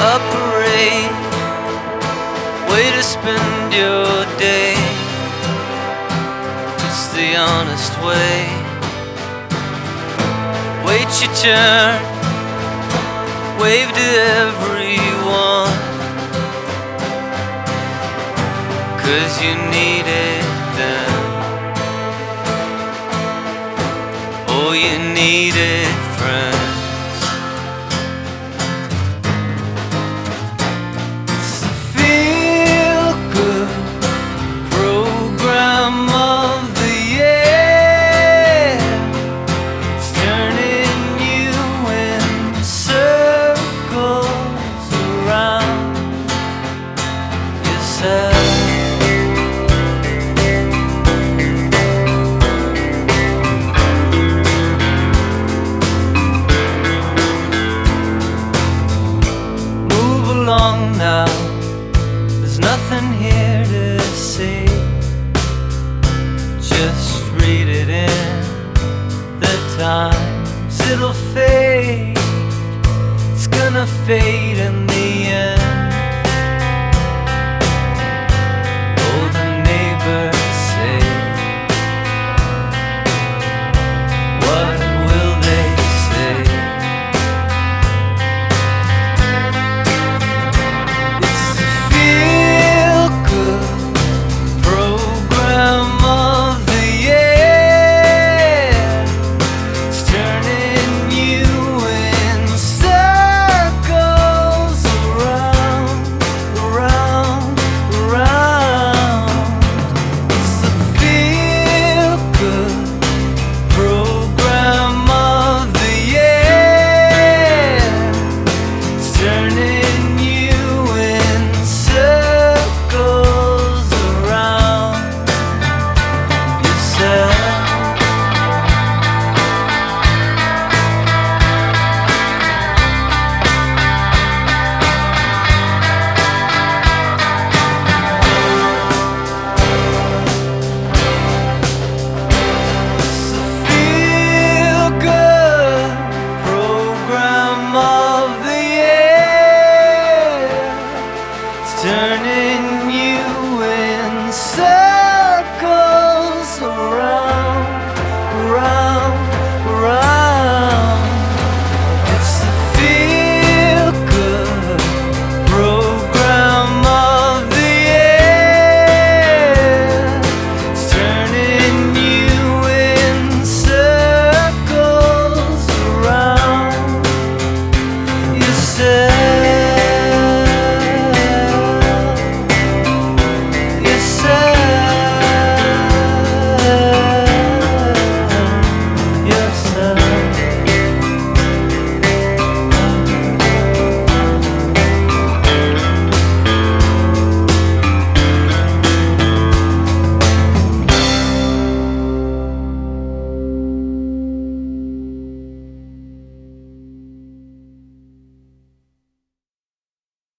a parade, way to spend your day. It's the honest way. Wait your turn, wave to everyone, 'cause you need it then. Oh, you need it, friends. It's the feel-good program of the year. It's turning you in circles around yourself. Now, there's nothing here to see. Just read it in the Times. It'll fade, it's gonna fade in the end.